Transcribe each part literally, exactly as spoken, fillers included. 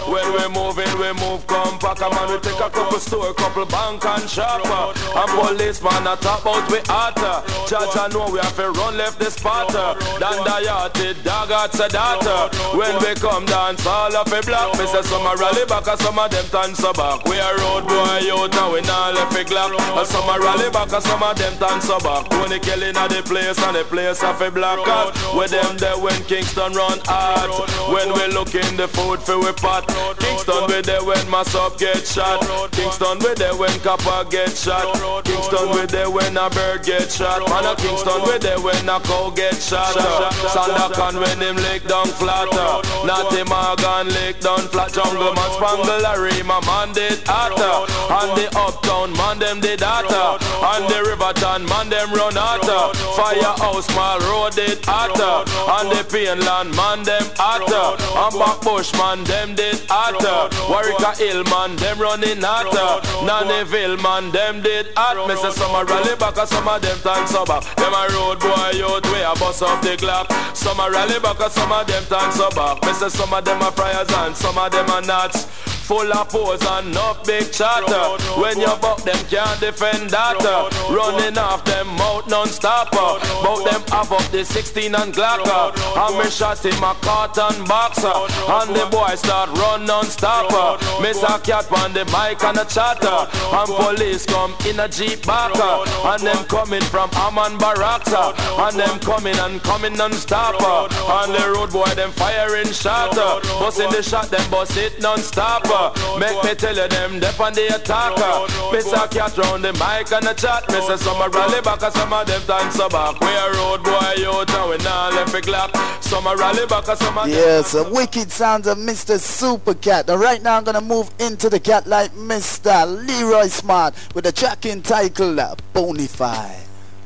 When we moving, we move compact. A man we take a couple store, couple bank and shop. And policeman a talk out we hotter. Judge I know we have to run left the spotter. Dan the yachted dog at Sadata. When we come dance all of a block. Me say some a rally back and some of them turn so back. We a road boy out and we not left a glock. And some a rally back and some of them turn so back. Tony Kelly at the place and the place of a black cat. With them there when Kingston run hard. When we look in the food for we pot. Kingston we there when mass up get shot. Kingston we there when copper get shot. Kingston we there when a bird get shot. Man a Kingston we there when a cow get shot. Sandakan when him lick down flatter. Natty Morgan lick down flat. Jungle man spangle a Rima man did hotter. And the uptown man them did hotter. And the Riverton man them run hotter. Firehouse Mall Road did hotter. And the Painland man them hotter. And Backbush man them did hotter. Warwick Hill man them running hotter. Nannyville man them did hot. Me say some a rally back and some of them turn so back. Them a road boy out way a bust up the clock. Some a rally back and some of them turn so back. Me say some of them a friars and some of them a nuts. Full of pose and enough big chatter. When you buck them can't defend that. Running off them mouth non-stopper. Bout them half up the sixteen and Glocker. And me shot him a carton boxer. And the boy start run non-stopper. Miss a cat on the mic and a chatter. And police come in a jeep backer. And them coming from Amman Baraksa. And them coming and coming non-stopper. And the road boy them firing shatter. Bust in the shot them bust it non-stopper. Make me tell you them dep on the attacker. Miss a cat round the mic and a chat. Miss a some a rally back and some of them dance back. We a road boy out and we not left a clap. Some a rally back and some of them. Yes, a wicked sounds of Mister Super Cat. And right now I'm gonna move into the cat like Mister Leroy Smart with a track entitled Bonify.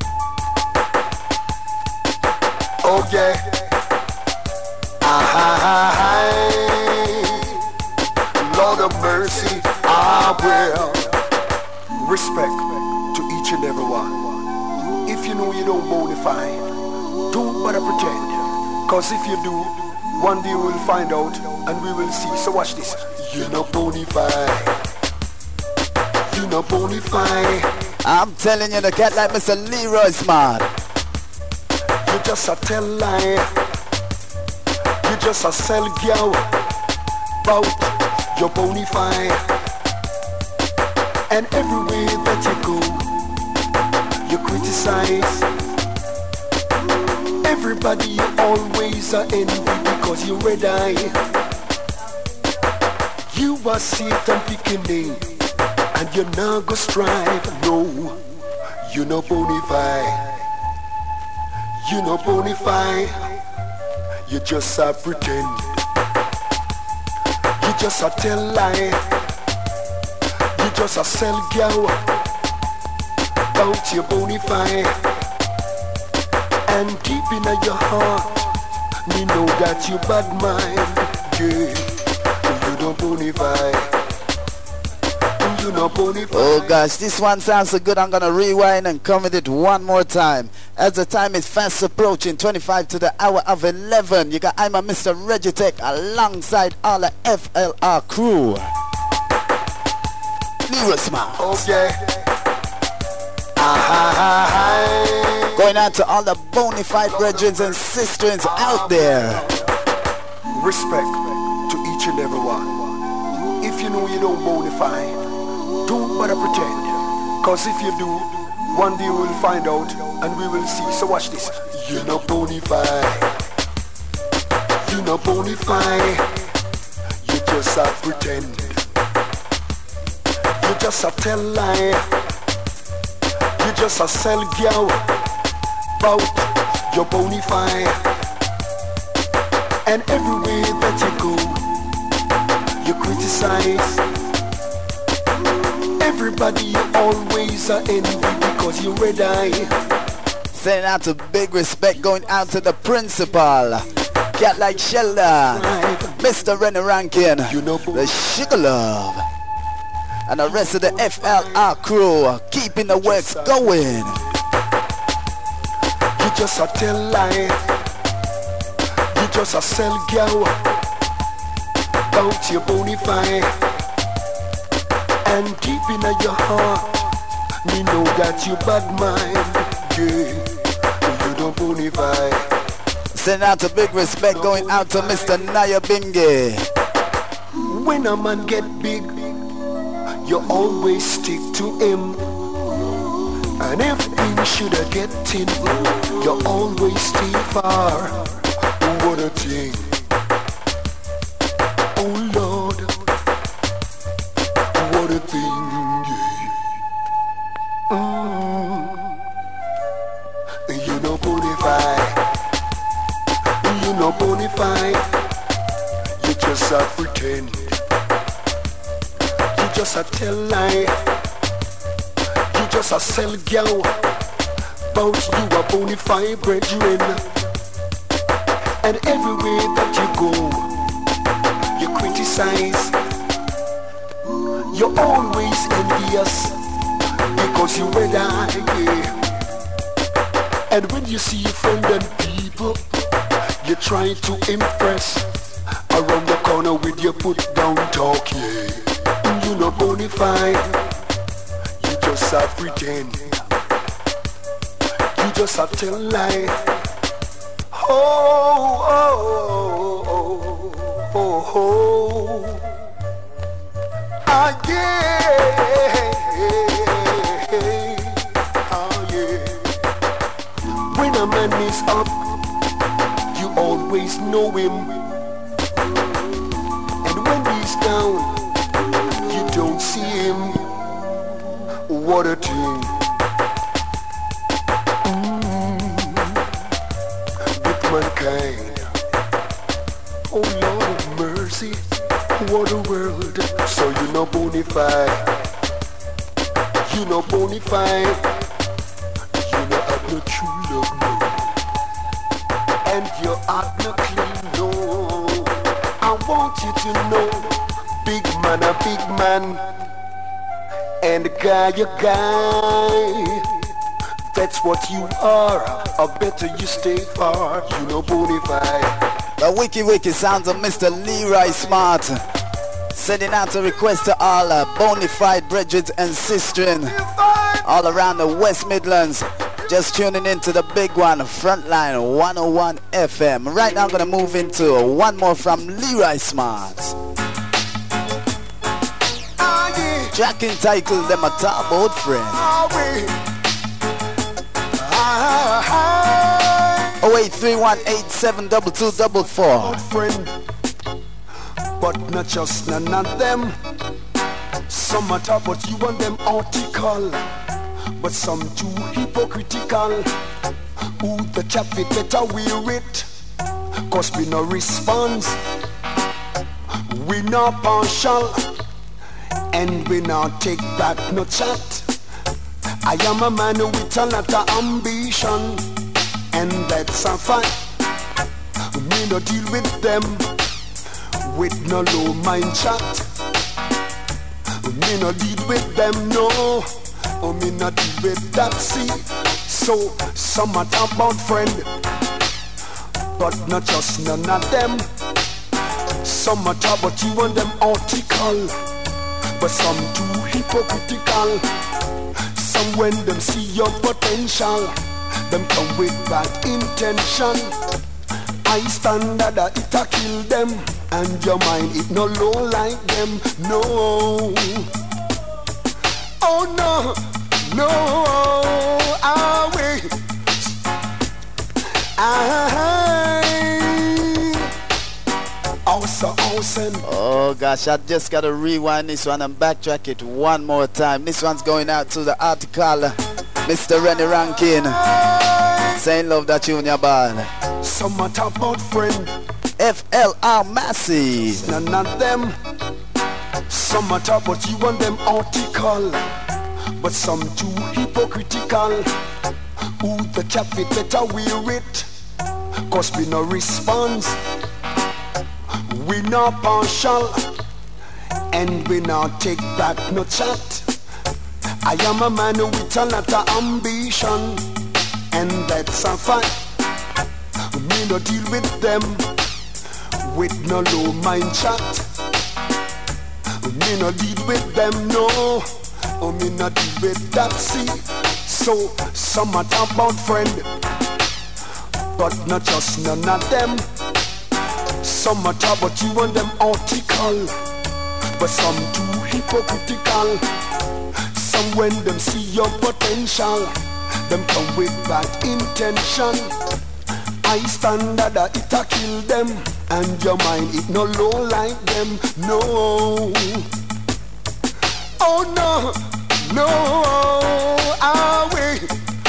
Okay. Ah, Lord of mercy, I will respect to each and every one. If you know you don't bonify, don't bother pretend. Cause if you do, one day we'll find out and we will see. So watch this. You know bonify. You know bonify. I'm telling you, the cat like Mister Leroy Smart. You just a tell lie. You just a sell girl about your bonify. And everywhere that you go, you criticize. Everybody you always are envy because you red eye. You are Satan picking name, and you not go strive. No, you no bonify. You no bonify. You just a pretend. You just a tell lie. You just a sell girl about your bonify. And deep in your heart, me know that you bad mind. Yeah, you don't bonify. You don't bonify. Oh gosh, this one sounds so good. I'm gonna rewind and come with it one more time. As the time is fast approaching, twenty-five to the hour of eleven. You got I'm a Mister Regitech alongside all the F L R crew. Leroy Smart. Okay. Ah, going out to all the bonafide brethren and sisters out there. Respect to each and every one. If you know you don't bonify, don't bother pretend. Cause if you do, one day we'll find out and we will see. So watch this. You know bonify. You know bonify. You just a pretend. You just a tell lie. You just a sell girl about your bonify. And everywhere that you go, you criticize. Everybody you always are envy because you red eye. Sending out to big respect going out to the principal. Cat like Sheldon, Mister Rennie Rankin, you know, the Sugar Love, and the rest of the F L R crew keeping the works going. You just a tell lie. You just a sell girl about your bonafide. And deep in your heart, me know that you bad mind, yeah, you don't bonafide. Send out a big respect going out to Mister Naya Bingi. When a man get big, you always stick to him. And if things should have get in, you always stay far. What a thing. Oh Lord, what a thing. Mm. You know bonafide, you know bonafide. You just a pretend, you just a tell lie, you just a sell girl. Bout you a bonafide brethren, and everywhere that you go, you criticize. You're always envious because you red eye, yeah. And when you see your friend and people, you try to impress. Around the corner with your put down talk, yeah. You know bonafide, you just a pretend, you just a tell lie. Oh, oh, oh, oh, oh, oh. Ah, yeah, ah, yeah. When a man is up, you always know him. And when he's down, you don't see him. What a thing. Mm. With mankind. Oh Lord of mercy, what a world. So you know bonafide, you know bonafide, you know have no true love, no. And your heart no clean, no. I want you to know, big man a big man, and guy a guy. That's what you are, or better you stay far, you know bonafide. The wiki wiki sounds of Mister Leroy Smart. Sending out a request to all uh, bonafide brethren and sistren all around the West Midlands. Just tuning into the big one, Frontline one oh one F M. Right now I'm going to move into one more from Leroy Smart. Jack entitled them a top old friend. oh eight three one eight seven two two four four. But not just none of them. Some matter but you want them article, but some too hypocritical. Who the chap it better wear it, cause we no response, we no partial, and we no take back no chat. I am a man with a lot of ambition, and that's a fact. Me no deal with them with no low mind chat. Me no deal with them, no. Oh, me no deal with that, see. So, some are talk about friend, but not just none of them. Some are talk about you and them article, but some too hypocritical. Some when them see your potential, them come with bad intention. I stand that it a kill them, and your mind it no low like them, no. Oh no, no, ah wait, I, also, awesome. Oh gosh, I just gotta rewind this one and backtrack it one more time. This one's going out to the article, Mister Rennie Rankin, saying love that you in your band. Some are talk about friend, F L R Massey. none of them. Some are talk about you and them article, but some too hypocritical. Who the chap it better wear it, cause we no response, we no partial, and we no take back no chat. I am a man with a lot of ambition, and that's a fact. Me no deal with them with no low mind chat. me no lead with them, no. Oh, me not deal with that, see. So, some a talk about friend, but not just none of them. Some a talk about you and them article, but some too hypocritical. Some when them see your potential, them come with bad intention. I stand that it a kill them, and your mind it no low like them, no. Oh no, no, ah wait,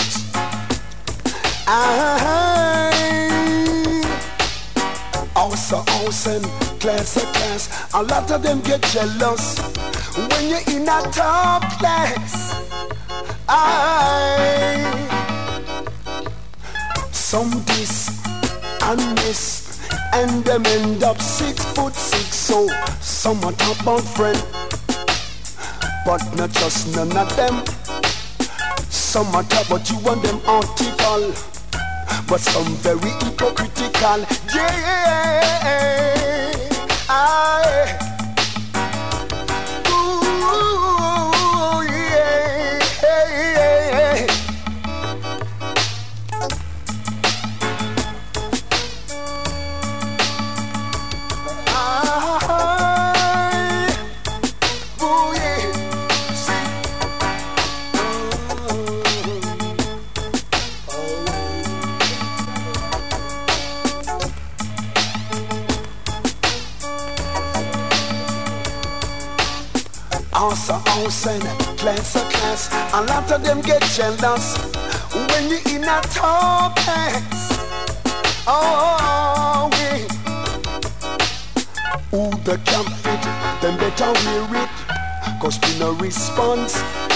I house a house and class a class. A lot of them get jealous when you're in a top class. I some this and miss, and them end up six foot six. So some a talk about friend, but not just none of them. Some a talk about you and them article, but some very hypocritical. Yeah, I. Ooh, yeah, yeah. House a house and class a class. A lot of them get jealous when you in a top class. Oh, we who the camp fit, them better wear it, cause we no response.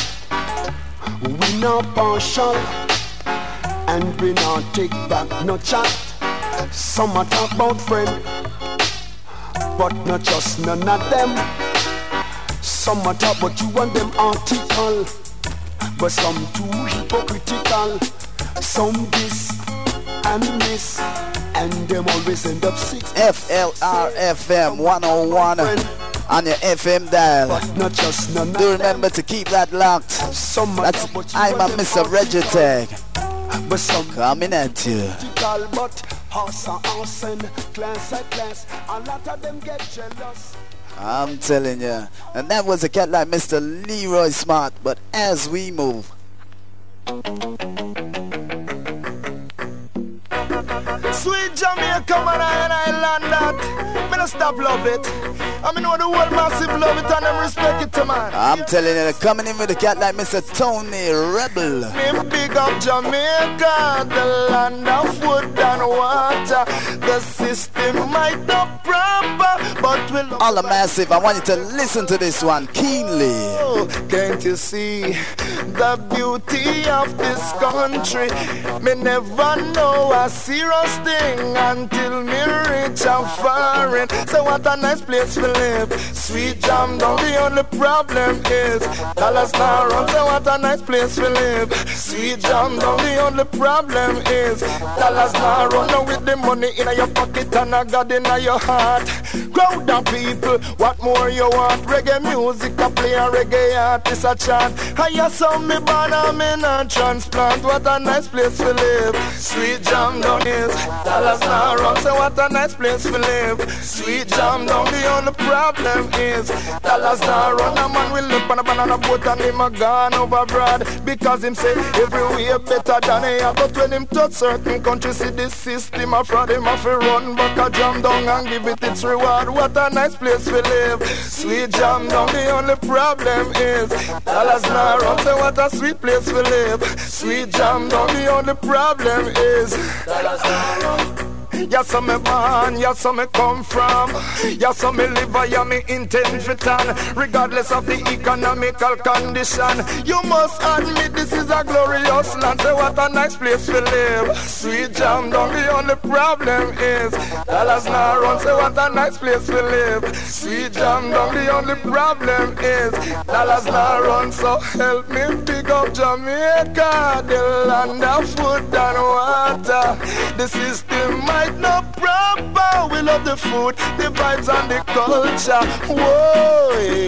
We not partial, and we not take back no chat. Some a talk about friend, but not just none of them. Some a talk about you and them article, but some too hypocritical. Some this and this, and them always end up six. F L R F M one oh one on your F M dial. But not just none Do remember to keep that locked. Some That's I'm a Mister Regitech but some coming at you. But house a house and class a class. A lot of them get jealous. I'm telling you. And that was a cat like Mister Leroy Smart. But as we move, Sweet Jamaica, man, and I land that. Me no stop love it. I mean, know the world massive love it and them respect it, to man. I'm telling you, they're coming in with a cat like Mister Tony Rebel. Me big up Jamaica, the land of wood and water. The system might not proper, but we'll All the massive, I want you to listen to this one keenly. Oh, can't you see the beauty of this country? Me never know a serious thing until me reach a foreign. So what a nice place to live. Sweet Jam down, the only problem is dollars now run. So what a nice place to live. Sweet Jam down, the only problem is dollars now run. Now with the money in your pocket and a God in your heart. Crowd of people, what more you want? Reggae music, I play a reggae artist a chant. I hear some me born and me not transplant. What a nice place to live. Sweet Jam down is dollars now run. So what a nice place to live. Sweet Jam down, the only problem is dollars now run. A man will live on a banana boat and him a gone over broad. Because him say everywhere better than he have. But when him touch certain countries, see this system a fraud, him have to run back a jam down and give it its reward. What a nice place to live. Sweet Jam down, the only problem is dollars now run. So what a sweet place to live. Sweet Jam down, the only problem is dollars now run. Yes, I'm a born, yes, I'm a come from. Yes, I'm a live, I am intend for tan. Regardless of the economical condition, you must admit this is a glorious land. So what a nice place to live. Sweet Jam down, the only problem is dollars now run. So what a nice place to live. Sweet Jam down, the only problem is dollars now run. So help me pick up Jamaica, the land of wood and water. The system might not proper. We love the food, the vibes and the culture. Whoa,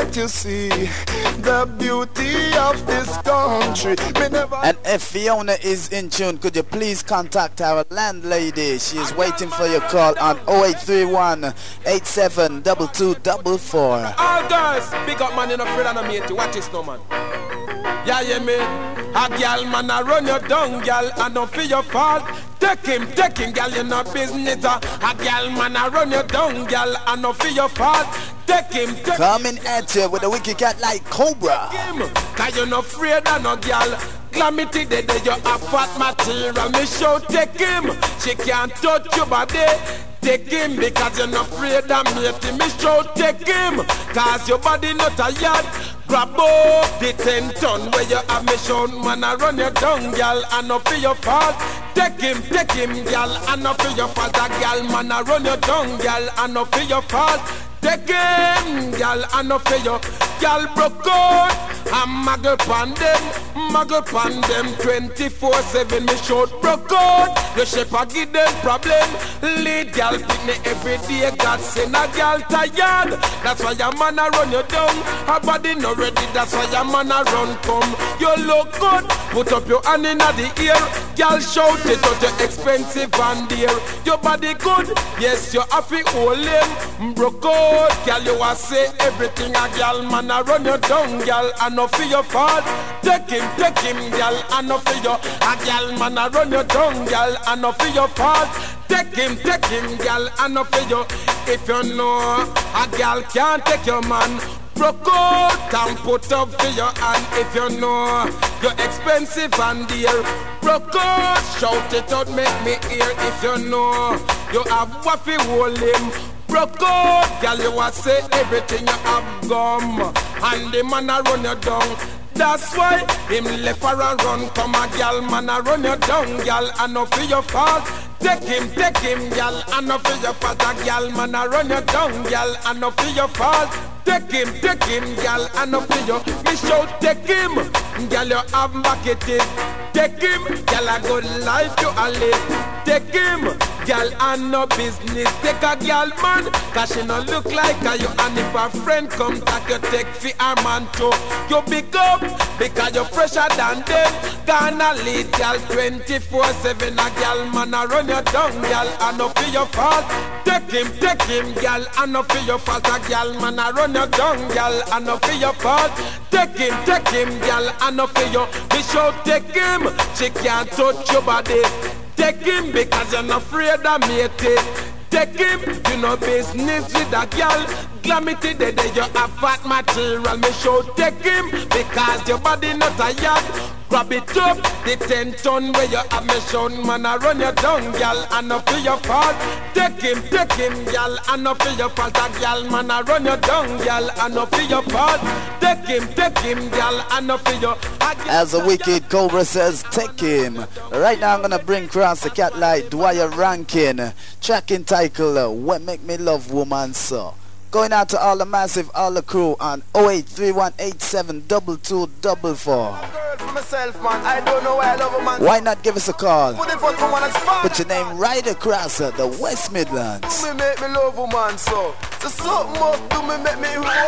let you see the beauty of this country. Me never. And if Fiona is in tune, could you please contact our landlady? She is waiting for your call on oh eight three one, eight seven two two four four. All girls, big up man, you no afraid of no mate. Watch this no man. Yeah, yeah, me. A girl man, I run you down, girl, and don't feel your fault. Take him, take him, girl, you no business. A girl man, I run you down, girl, and don't feel your fault. Take him, take him. Coming at you with a wicked cat like Cobra. Cause you no afraid of no girl. Glamity day day you have fat material. Me show take him. She can't touch your body. Take him because you're not afraid of me. Me show take him. Cause your body not a yard. Grab up the ten ton where you have me shown. Man I run you down, girl, and not for your fault. Take him, take him, girl, and not for your fault. A girl, man I run you down, girl, and not for your fault. Take him, girl, and not for your girl broke out. I'm muggle pan them, muggle pan them twenty-four seven. Me short broke out. The shepherd give them problem. Lead girl pick me every day. God send a girl tired. That's why your man a run you down. Her body not ready. That's why your man a run come. You look good. Put up your hand in the ear. Girl shout it out. You're expensive and dear. Your body good. Yes, you have to hold him. Broke out. Girl you a say everything a girl man a run you down. Girl and no for your fault. Take him, take him, girl, and no for your. A girl man a run you down, girl, and no for your fault. Take him, take him, girl, and no for your. If you know a girl can't take your man, broke out and put up for your hand. If you know you're expensive and dear, broke out, shout it out, make me hear. If you know you have waffy hold him, broke out, girl, you a say everything you have gum. And the man a run you down. That's why him left her and run. Come a girl, man a run you down, girl, and no for your fault. Take him, take him, girl, and no for your fault. A girl, man a run you down, girl, and no for your fault. Take him, take him, girl, and no for your. Me shout, take him, girl, you have back it is. Take him, girl, a good life you a live. Take him, girl, and no business. Take a girl, man, cause she no look like her. You and if a friend come, take you take for her man too. You big up, because you're fresher than them. Gonna lead, girl, twenty-four seven. A girl, man, a run you down, girl, and no for your fault. Take him, take him, girl, and no for your fault. A girl, man, a run you down, girl, and no for your fault. Take him, take him, girl, and no for your. Be sure take him, she can't touch your body. Take him because you're not afraid of me. Take him, you know business with a girl. Glamity day day you have fat material. Me show take him because your body not a yard. Grab it up, the ten ton where you have me shown. Man I run you down, girl, and not for your fault. Take him, take him, girl, and not for your fault. A girl, man I run you down, girl, and not for your fault. Take him, take him, girl, and not for your. As a wicked Cobra says, take him. Right now I'm gonna bring across the cat like Dwyer Rankin. Track entitled What Make Me Love Woman So. Going out to all the massive, all the crew on oh eight three one, eight seven two two four four. Myself, man. I don't know why I love a man. Why not give us a call? Put, it for Put your name right across uh, the West Midlands. Me make me love a man so. So something must do me make me.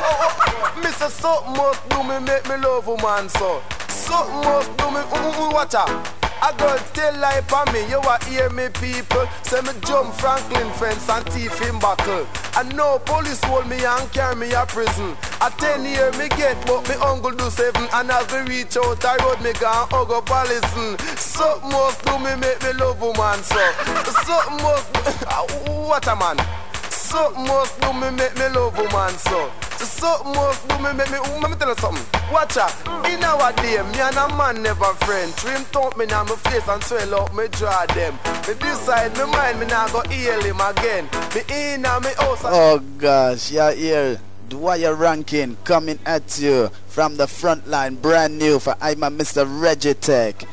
Mister Something must do me make me love a man so. Something must do me. Watch out. A girl tell lie for me, you a hear me people. Say me jump Franklin fence and thief in buckle. And no police hold me and carry me a prison. A ten year me get, but me uncle do seven. And as me reach out the road, me gone hug up a listen. Something must do me make me love woman so. Something must, what a man. Something must do me make me love woman so. Something must do me make me, let me tell you something. Watch out, in our day, me and a man never friend. Trim thump me now my face and swell up me draw them. Me decide me mind me now go heal him again. Me in and me house. Oh gosh, yeah, here Dwyer Rankin coming at you from the front line, brand new for I'm a Mister Regitech.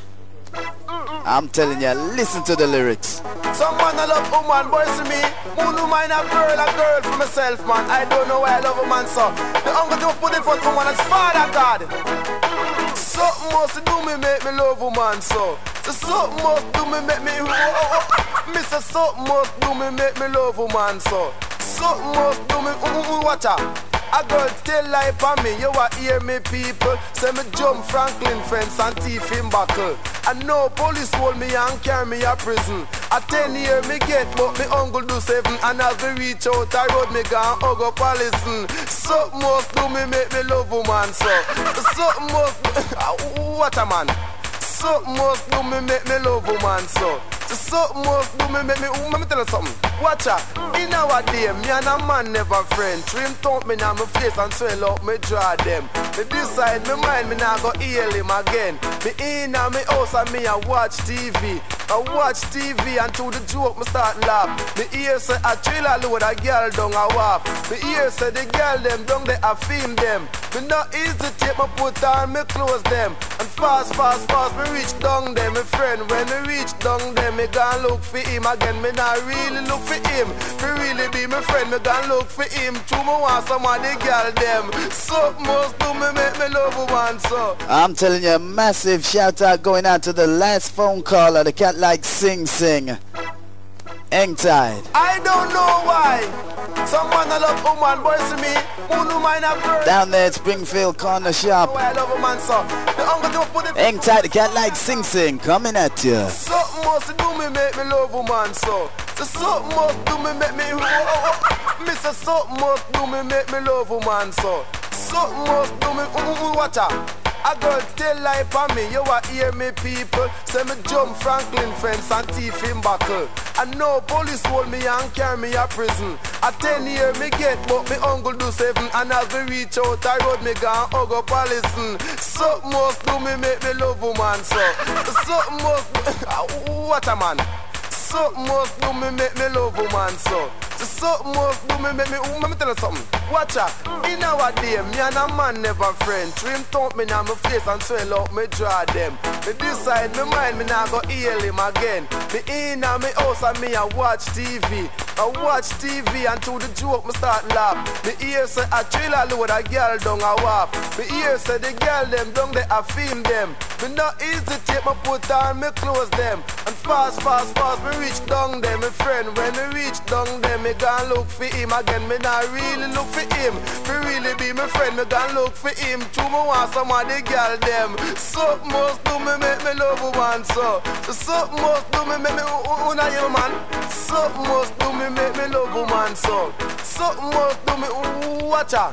I'm telling you, listen to the lyrics. Some man I love woman, boys to me. Moon mind a girl, a girl for myself, man. I don't know why I love a man so. The uncle to put in front of woman as Father God. Something must do me make me love woman so. So something must do me make me. Mister Something must do me make me love woman so. Something must do me. Watch out. A girl tell lie for me, you a hear me people. Say me jump Franklin fence and thief him buckle. And no police hold me and carry me a prison. A ten year me get, but me uncle do seven. And as me reach out the road, me gone hug up a listen. Something must do me make me love woman so. Something must do, what a man. Something must do me make me love woman so. Something must do me make me, let me tell you something. Watch out, in our day, me and a man never friend. Trim thump me now my face and swell up me draw them. Me decide me mind me now go heal him again. Me in a me house and me a watch T V. I watch T V and to the joke me start laugh. Me ear say a trailer load a girl down a wharf. Me ear say the girl them down they a film them. Me not easy take me put on me clothes them. And fast fast fast me reach down them. Me friend when me reach down them me gon' look for him again. Me not really look for him. Me really be my friend. Me gon' look for him. Too me want some of the girl them. Something must do me make me love one so. I'm telling you, a massive shout out going out to the last phone caller, the cat like Sing Sing. Hang tight. I don't know why. Someone I love woman, boys to me. Who no mind a girl. Down there at Springfield Corner Shop. I love a man so. The uncle don't put it. Hang tight, the cat like Sing Sing coming at you. Something must do me make me love woman so. So something must do me make me. Mister Something must do me make me love woman so. Something must do me. Watch out. A girl tell lie for me, you a hear me people. Say me jump Franklin fence and thief him buckle. And no police hold me and carry me a prison. A ten year me get, but me uncle do seven. And as me reach out the road, me gone hug up a listen. Something must do me make me love woman so. Something must do, what a man. Something must do me make me love woman so. Something must do me make me, let me tell you something. Watch out, in our day, me and a man never friend. Trim thump me now my face and swell up me draw them. Me decide me mind me now go heal him again. Me in a me house and me a watch T V. I watch T V and to the joke me start laugh. Me ear say a trailer load a girl down a wharf. Me ear say the girl them down they a film them. Me not easy take me put on me clothes them. And fast fast fast me reach down them. Me friend when me reach down them me gon' look for him again. Me not really look for him. Me really be my friend. Me gon' look for him. Too me want some of the girl them. Something must do me make me love one so. Something must do me make me una you man. Something must do me make me love woman so. Something must do me watch out.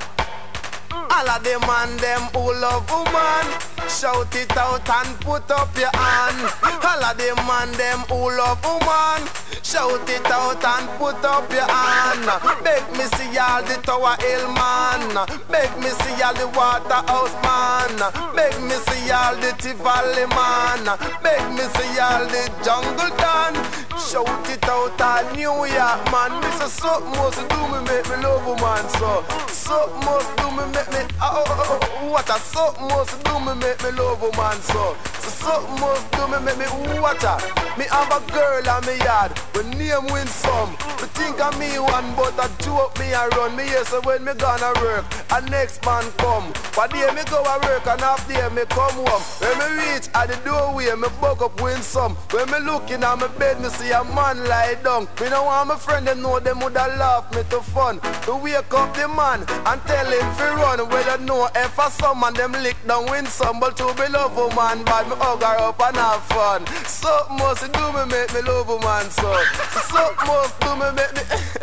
All of them and them who love woman, shout it out and put up your hand. All of them and them who love woman, shout it out and put up your hand. Beg me see all the Tower Hill man. Beg me see all the Waterhouse man. Beg me see all the Tivoli man. Beg me see all the Jungle Dan. Shout it out at New York man. Me say something must do me make me love woman so. Something must do me make me oh, oh, oh, what a something must do me make me love woman so. So something must do me make me what a. Me have a girl on me yard. When name win some. Me think of me one but a joke me a run. Me here so when me gonna work a next man come. One day me go a work and half day me come home. When me reach at the doorway me bug up win some. When me looking at my bed me see a man lie down. Me no want my friend them know them woulda laugh me to fun. Me wake up the man and tell him fi run. Well you know if a some man them lick down win some. But to be love woman bad me hug her up and have fun. Something must do me make me love woman so. Something must do me make me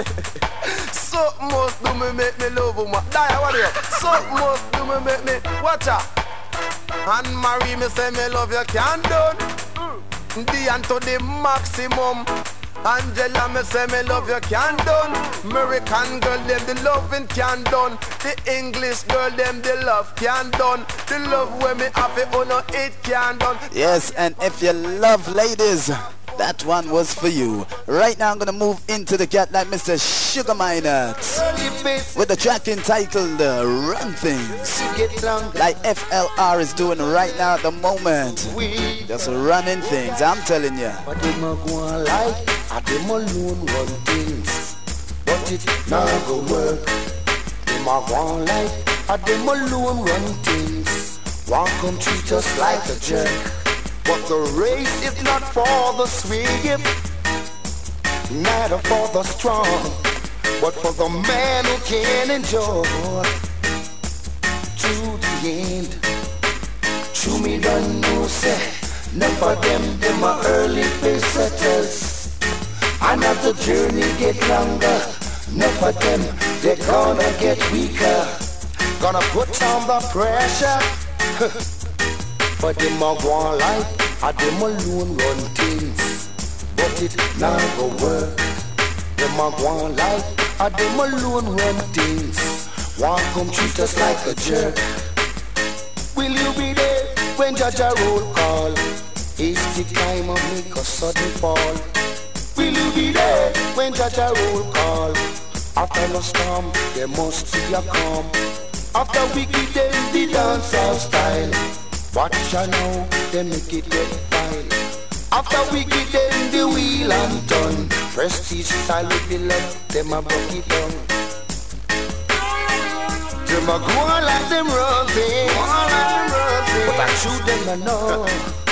something must do me make me love woman. Die what you? Something must do me make me watch out. And marry me say me love you can't done. The and to the maximum. Angela me say me love you can't done. American girl them the loving can't done. The English girl them the love can't done. The love when me have it on no it can't done. Yes, and if you love ladies, that one was for you. Right now I'm gonna move into the cat like Mister Sugar Minott with the track entitled uh, Run Things, like F L R is doing right now at the moment. Just running things, I'm telling you. But them a go on like a them alone run things, but it now go work. Them a go on like a them alone run things. One come treat us like a jerk. But the race is not for the swift, neither for the strong, But for the man who can endure to the end, true me don't know say, none for them, them are early pace setters. And as the journey get longer, none for them, they gonna get weaker. Gonna put on the pressure. For them a go on life, and them alone run things. But it not go work. Them a go on life, and them alone run things. One come treat us like a jerk. Will you be there when Judge a roll call? Is the time of make a sudden fall? Will you be there when Judge a roll call? After the storm, there must be a calm. After we give them the dancehall style, watch ya now, they make it get fine. After we give them the wheel and turn, prestige style with the love, them a broke it down. Them a go on like them run things, but I shoot them a know.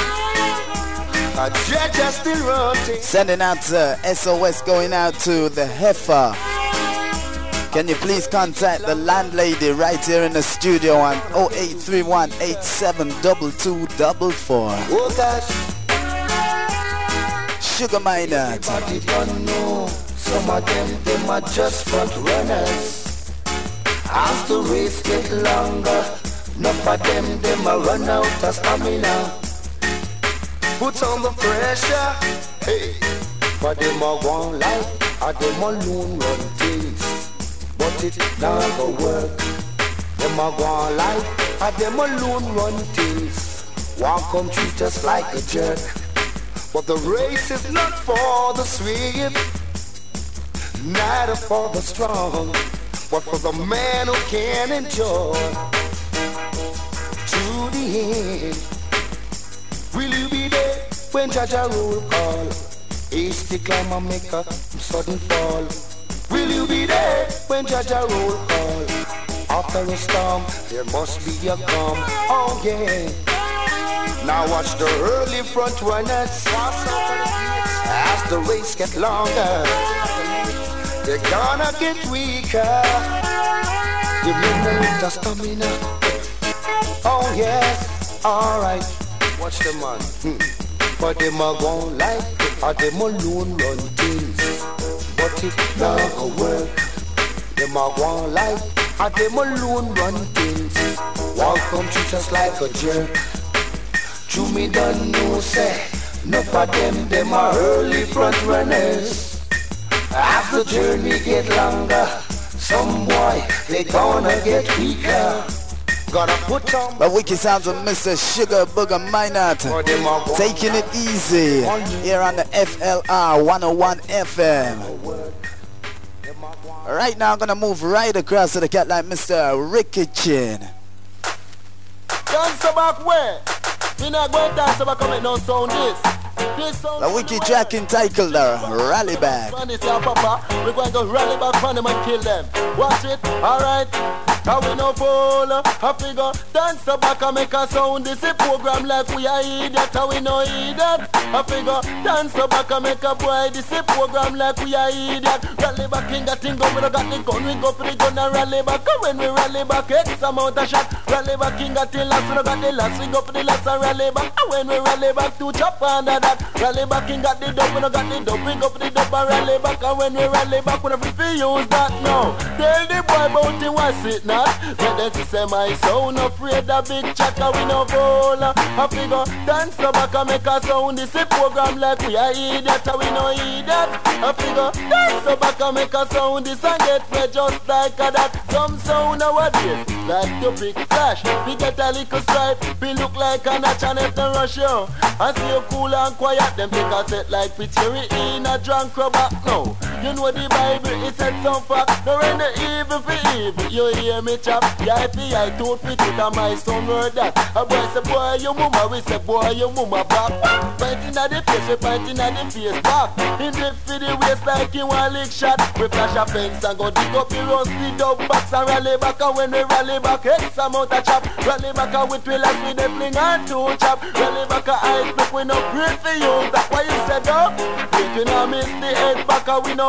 I just still run things. Sending out uh, S O S going out to the heifer. Can you please contact the landlady right here in the studio on oh eight three one, eight seven two two four four. Oh gosh. Sugar Minott. Everybody don't know. Some of them, them are just front runners. As the race get longer, enough of them, them are run out of stamina. Put on the pressure, hey. For them are one life, or them alone run things. But it not go work. Them a go on life, and them alone run things. One come treat us like a jerk. But the race is not for the swift, neither for the strong, but for the man who can endure to the end. Will you be there when Judge a roll call? Is the climber make a sudden fall? Will you be there when Judge a roll call? After a storm, there must be a calm. Oh yeah. Now watch the early front runners. As the race get longer, they're gonna get weaker. You remember the stamina? Oh yes, alright. Watch the man. Hmm. But them a go like, or them alone run things. But it not go work. Them a go like, or them alone run things. Walk come treat us like a jerk. To me don't know say, enough of them, them are early front runners. As the journey get longer, some boy, they gonna get weaker. Gotta put on the wicked sounds of Mister Sugar Booger Minott, taking it easy here on the F L R one oh one F M. Right now I'm gonna move right across to the cat like Mister Ricky Chin. Dance back where? Me not going to dance back and no sound this. The wicked track entitled uh, Rally Back. We're going to rally back on them and kill them. Watch it, alright. How we no fool, I figure dance back and make a sound. This is program like we are idiot, how we no idiot. I figure dance back and make a boy. This is program like we are idiot. Rally back, king a thing, go we got the gun, we go for the gun and rally back. And when we rally back, X amount of shot. Rally back, king a thing, last we got the last, we go for the last and rally back. And when we rally back, two chop under that. Rally back, king got the dub, we no got the dub, we go for the dub and rally back. And when we rally back, we never use that now. Tell the boy about it, what's it not? Let them say my sound afraid a big chatter we no fool. I figure dance back and make a sound. This is program like we are idiot, we no idiot. I figure dance back and make a sound. This and get me just like a that. Some sound nowadays like to pick flash. We get a little stripe, we look like a notch and if they rush you. I see you cool and quiet, them take a set like Pitchery in a drunk rubber. No, you know the Bible, it said some fact. No in the evil for evil, you hear me chap. Yeah, if I don't fit it on my son word that. A boy say boy your mama, we say boy your mama back. Fighting at the face, we fighting at the face back. In the for the waist like you want lick shot. We flash a fence and go dig up the rusty dub box and rally back. And when we rally back, X amount of chop. Rally back and with we like with the fling and two chop. Rally back and eyes look we no great for you. That's why you said up. If you not miss the head back and we no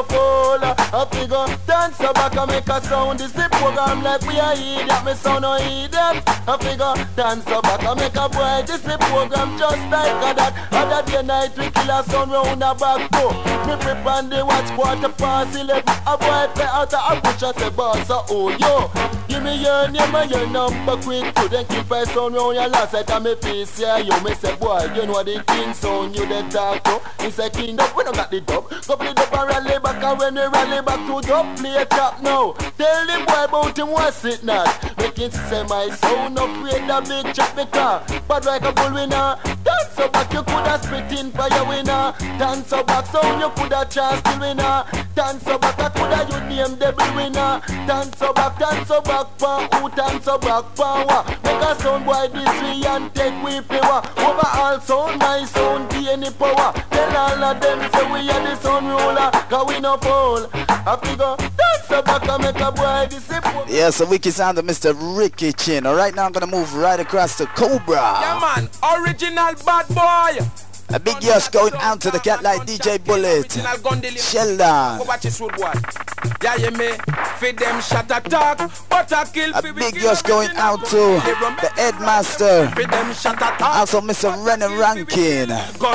no fool. I figure dance so back and make a sound. This the program like we are idiot. Me sound no idiot. I figure dance so back and make a boy. This the program just like that. Other day night we kill a sound round a back door. Me prep and they watch quarter past eleven. A boy play out a push at the boss. So oh yo, give me your name and your number quick. To then keep a sound round your last night and me face yeah. You me say boy, you know the king sound you the talk to. It's a king dub, we don't got the dub. Go play dub and rally back and when we rally back to dub, play a trap now. Tell the boy about him what's it not. Make it say my sound no create a big trap because but like a bull winner. Dance so back you coulda spit in for your winner. Dance so back sound you coulda chance to winner. Dance so back I coulda you name double winner. Dance so back, dance so back pan who dance so back power. Make a sound boy this way and take we power. Over all sound my sound be any power. Tell all of them say we are the sound ruler. Cause we no fool. I figure dance so back and make a boy disciple. Yeah, so wicked sound of Mister Ricky Chin. Alright, now I'm gonna move right across to Cobra. Yeah man, original bad boy. A big yes going out to the cat like D J Bullet, Sheldon. Yeah, you me feed them shot attack, but I kill. A big yes going out to the headmaster, also Mister Rennie Rankin.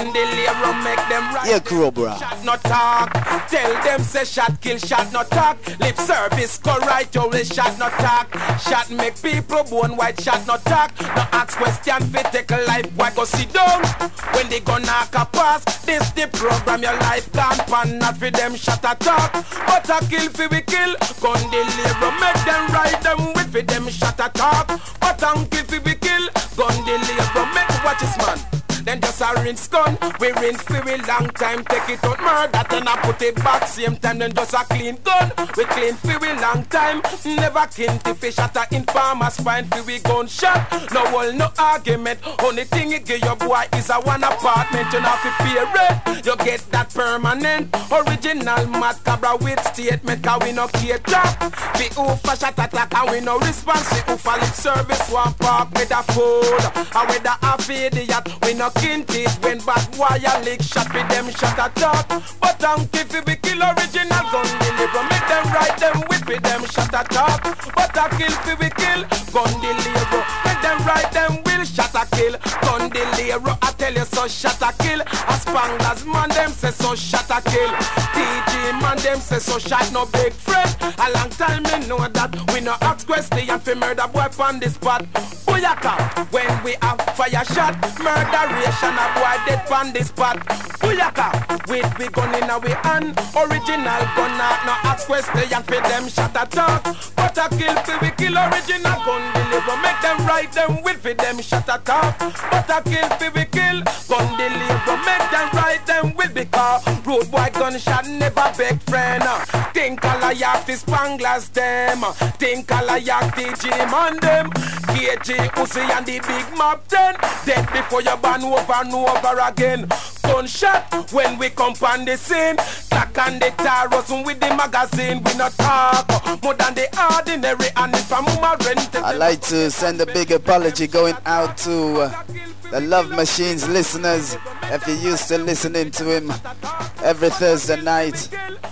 Yeah, Cobra. Not talk. Tell them say shot kill, shot not talk. Lip service go right, you will shot not talk. Shot make people born white, shot not talk. No ask question, fit take a life, why go sit down when they gonna knock a pass. This the program your life can't pan. Not for them shot attack, but a kill fi we kill. Gun deliver, make them ride them with for them shot attack. But a kill fi we kill. Gun deliver, make watch this man. Then just a rinse gun, we rinse for a long time. Take it out murder, then I put it back same time. Then just a clean gun, we clean for a long time. Never kin to fish at a informer's fine for we gunshot. No wall, no argument. Only thing you give your boy is a one apartment. You not fi fear it, you get that permanent. Original mad cabra with statement. Cause we no cater. We oofa shot attack and we no response. We oofa lip service one park with a food. And with a half idiot, we no kinted when bad wire lick shot with them shot attack. But I'm if we kill original gun deliver, make them ride them with with them shot attack. But I kill if we kill gun deliver, make them ride them will shot a kill. Gun deliver, I tell you so shot a kill. As Spanglers man them say so shot a kill. T G man them say so shot no big friend. A long time me know that we no ask question for murder boy on the spot. Booyaka, when we have fire shot, murderation a boy dead on the spot. Booyaka, with we gun in our hand, original gun not no ask question for them shot attack. But a kill for we kill original gun deliver, make them ride them with for them shot attack. But a kill for we kill gun deliver, make them ride them with because road boy gunshot never beg friend. Think all I have the Spanglers them, think all I have the G man them. K G Uzi and the big map ten, dead before you ban over and over again. Gunshot when we come on the scene, clack and the taros with the magazine. We not talk more than the ordinary, and if I'm rent. I'd like to send a big apology going out to uh, the Love Machines listeners. If you're used to listening to him every Thursday night,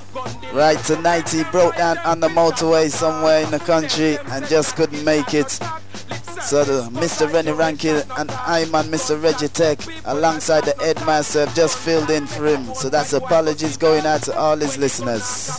right tonight he broke down on the motorway somewhere in the country and just couldn't make it. So the Mister Rennie Rankin and I'm and Mister Reggie Tech alongside the headmaster have just filled in for him. So that's apologies going out to all his listeners.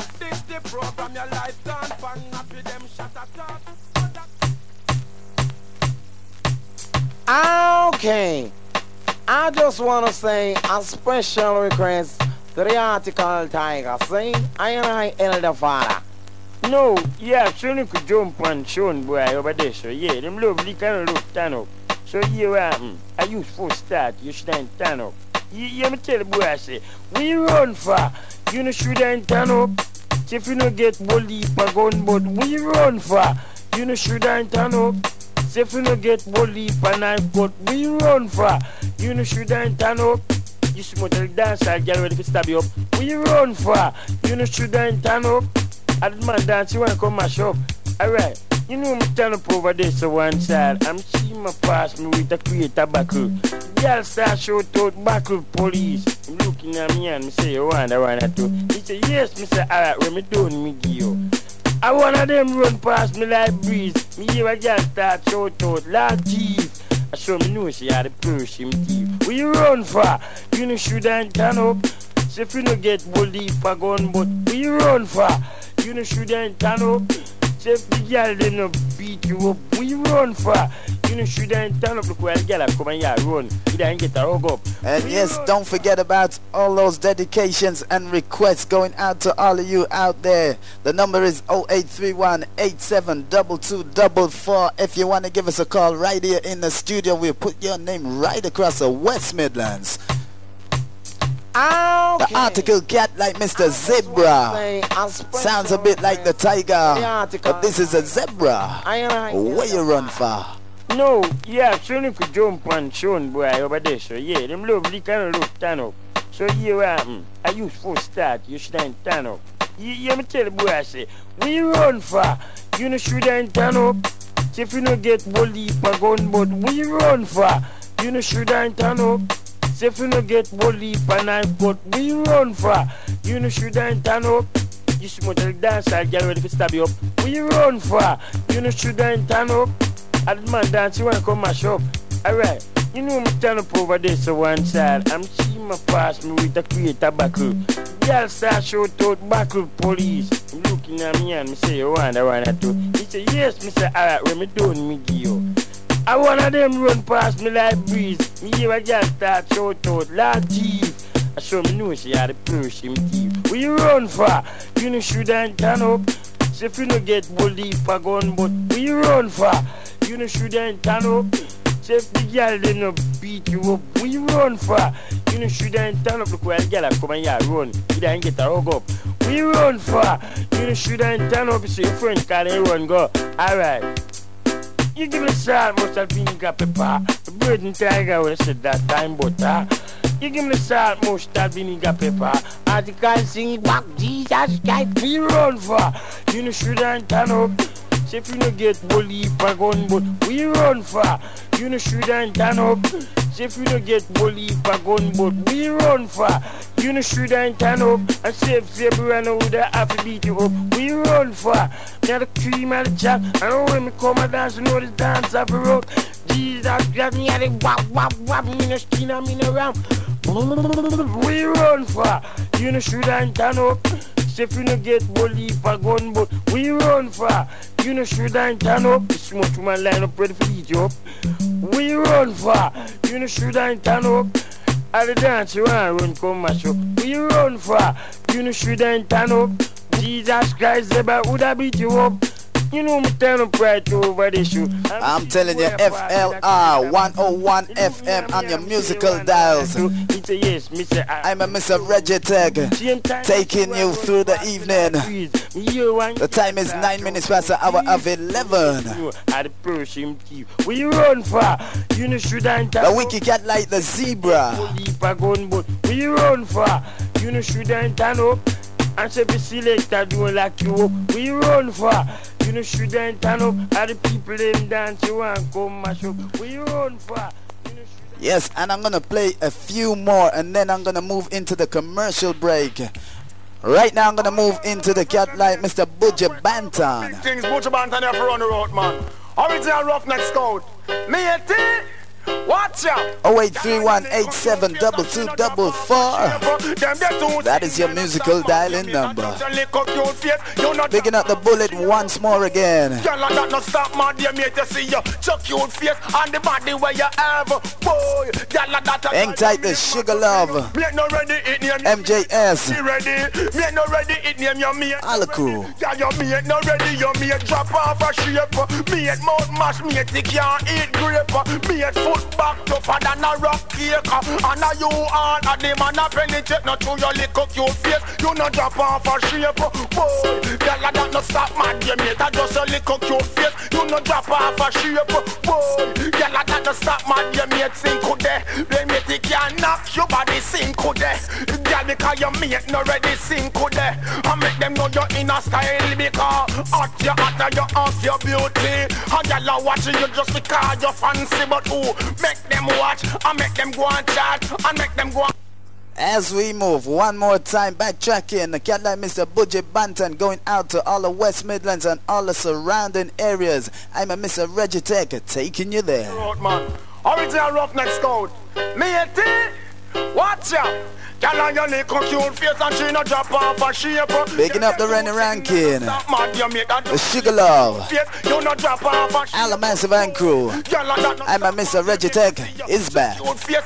Okay, I just want to say a special request to the article Tiger. Say, I and I elder father. No, yeah, Shun could jump and Shun boy over there, so yeah, them lovely kind of look turn up. So you um, I use full start, you shouldn't turn up. You, you me tell the boy I say, we run for, you know shouldn't turn up. If you no get bully per gun, but we run for, you know shouldn't turn up. If you no get bully per knife, but we run for, you know shouldn't turn up. You smell the dance, I'll get ready to stab you up. We run for, you know shouldn't turn up. At man dance, you wanna come mash up. Alright, you know me turn up over there so one side. I'm seeing my pass me with a creator buckle. Girl start shout out buckle police. I'm looking looking at me and me say, you want, I want to. He say, yes, me say, alright, when me done, me give you. I one of them run past me like breeze. Me hear a girl start shout out, Lord Chief. I show me know she had a purse in teeth. Where you run for? You know shouldn't turn up. So if you no get bully for gun, but where you run for? You know shouldn't turn up. So if the girl they no beat you up, where you run for? You know shouldn't turn up. Look where the girl come and yeah run. You don't get a hug up. And yes, don't forget about all those dedications and requests going out to all of you out there. The number is oh eight three one, eight seven two two four four. If you want to give us a call right here in the studio, we'll put your name right across the West Midlands. Okay. The article cat like Mister Zebra. Sounds a bit like the tiger, but this is a zebra. Where you run for? No, yeah, Shun could jump and Shun boy over there, so yeah, them lovely kind of look turn up. So yeah, well, I use full start, you shouldn't turn up. You, you me tell the boy I say, where you run for? You know shouldn't turn up. If you no get bully for gun, but where you run for? You know shouldn't turn up. If you no get bully for knife, but where you run for? You know shouldn't turn up. You smoke the dance, I'll get ready to stab you up. Where you run for? You know shouldn't turn up. At the man dance, you want to come my shop. Alright, you know me stand up over there so one side. I'm seeing my pass me with a creator buckle. Girl start shout out buckle police. I'm looking at me and me say, you want, I want to. He say, yes, me say, alright, when me done, me give you. I one of them run past me like breeze. Me hear a girl start shout out, Lord Chief. I show me know she had a purse in teeth. Where you run for? You know shouldn't turn up. So if you no get bully for gun, but where you run for? You know shouldn't turn up. So if the girl they no beat you up, where you run for? You know shouldn't turn up. Look where the girl come and yeah run. You don't get a hug up. Where you run for? You know shouldn't turn up. So your friend call and run go. Alright. You give me salt, mustard, vinegar, pepper. The bird and tiger when I said that time butter. You give me the salt, mustard, vinegar, pepper. And the guy sing back, Jesus Christ, we run for. You know shouldn't turn up. So if you no get bully for gun, but we run for. You know shouldn't turn up. So if you no get bully for gun, but we run for. You know shouldn't turn up. And save zebra and would have to beat you up. We run for. Me have the cream and the chop. I know when me come and dance, you know this dance of the rock. Jesus got me at the wap wap wap. Me no skin and me no ram. We run for. You know shouldn't turn up. So if you no get bully for gun, but we run for. You know shouldn't turn up. The smoke man line up ready for eat you up. We run for. You know shouldn't turn up. All the dance you want run come mash up. We run for. You know shouldn't turn up. Jesus Christ, Zebra would have beat you up. You know me turn up right over the show. I'm, I'm telling you, F L R one oh one F M on your musical dials. I'm a Mister Regitech, taking you through the evening. The time is nine minutes past the hour of eleven. The wicked cat like the zebra. We run for. You know shouldn't turn up. And say the selector don't like you up. We run for. You know shouldn't turn up. All the people them dance you and come mash up. We run for. Yes, and I'm gonna play a few more and then I'm gonna move into the commercial break. Right now I'm gonna move into the cat like Mister Buja Banton. Big things, Buja Banton have to run the road, man. Original Roughneck Scout. Me a T. Watch out! oh eight three one, eight seven two two four four. That is your musical dialing number. Picking up the bullet once more again. Hang tight the Sugar Love. M J S. All the crew. Back tougher than a rock cake. And a you all a the man a penetrate. Not to your little cute face. You no drop off a shape. Boy, girl that no stop mad. You mate a just a little cute face. You no drop off a shape. Boy, girl that no stop mad. You mate sing could there. They mate it can knock your body sing could there. Girl because you mate no ready sing could there. I make them know you're in a style because hot you hotter you off your beauty. A girl a watching you just because you fancy but ooh. Make them watch, I make them go and chat, I make them go and As we move, one more time, backtracking. The cat like Mister Buju Banton going out to all the West Midlands and all the surrounding areas. I'm a Mister Reggie Tech taking you there. Road man, original Roughneck Scout. Me a tea, watch out. Girl on your little cute face and she no drop off a shape. Picking up the Rennie Rankin, the Sugar Love, Alla Massive and Crew. I'm a Mister Reggie Tech is back.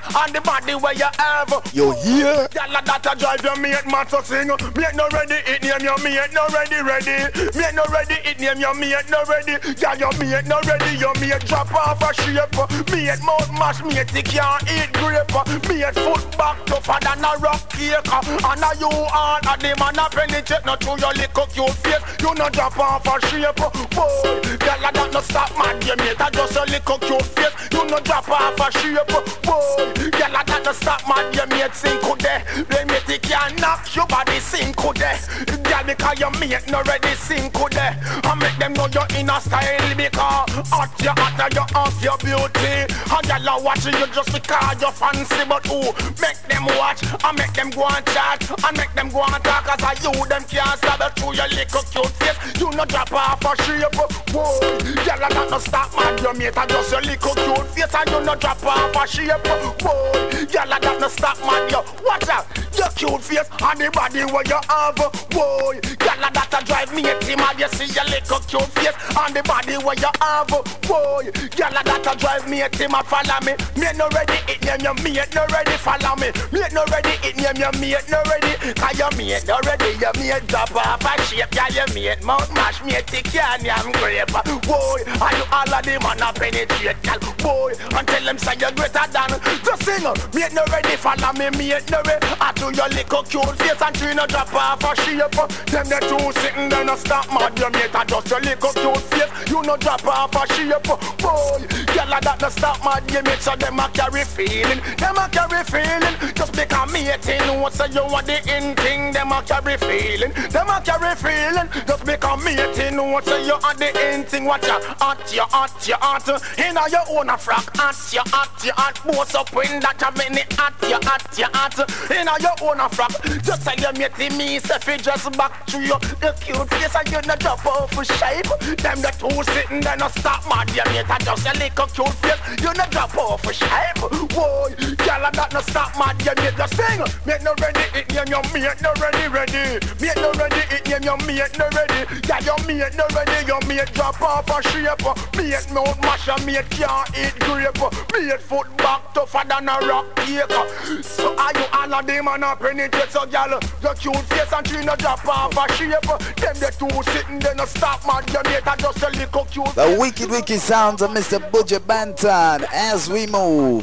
You hear? Girl that drive your mate man to sing. Mate no ready, it name your mate no ready ready. Mate no ready, it name your mate no ready. Girl your mate no ready, your mate drop off a shape. Mate mouth mash, mate he can't eat grape. Mate foot back tougher than a rock cake. And now you all a the man a penetrate not through your little cute face. You no drop off a shape. Boy, girl that no stop man, you mate a just a little cute face. You no drop off a shape. Boy, girl that no stop man, you mate sing could there. They mate he can knock your body sing could there. Girl because your mate no ready sing could there. I make them know you're in a style because hot you hot and you have your beauty. And girl are watching you just because you're fancy, but who make them watch and make them go and chat and make them go and talk as I you them can't stop it through your little cute face. You no drop off a shape. Whoa, girl I got no stop man, your mate a just your little cute face and you no drop off a shape. Whoa, girl I got no stop man, yo watch out. Your cute face and the body where you have. Whoa, girl I got to drive me a team and you see your little cute face and the body where you have. Whoa, girl I got to drive me a team and follow me. Me no ready, it name your mate no ready, follow me. Me no ready, it name your mate no ready. Cause your mate no ready, your mate drop off a shape. Yeah, your mate mouth mash, mate take can yam grape. Boy, and you all of them man a penetrate, girl. Boy, and tell them say you're greater than. Just sing, mate no ready, follow me, mate no ready. I do your little cute face and she no drop off a shape. Them the two sitting there no stop mad, your mate a just your little cute face. You no drop off a shape. Boy, girl that no stop mad, your mate so them a carry feeling. Them a carry feeling. Just because me a thing, what say you want the in thing. Them a carry feeling. Them a carry feeling. Just because me a thing, what say you want the in thing. Watch ya, at ya, at ya, at inna your own a frock. At ya, at ya, at both up when that a minute. At ya, at ya, at inna your own a frock. Just say you mate me, say fi just back to you. The cute face and you no drop off a shape. Them the two sitting there no stop mad. You mate a just a little cute face. You no drop off a shape. Whoa, girl a that no stop mad. You mate just sing. Mate no ready, it name your mate no ready, ready. Mate no ready, it name your mate no ready. Yeah, your mate no ready, your mate drop off a shape. Mate mouth mash and mate can't eat grape. Mate foot back tougher than a rock cake. So are you all of them and a penetrate? So girl, your cute face and she no drop off a shape. Them the two sitting there no stop mad. Your mate a just a little cute. The wicked wicked sounds of Mister Buju Banton as we move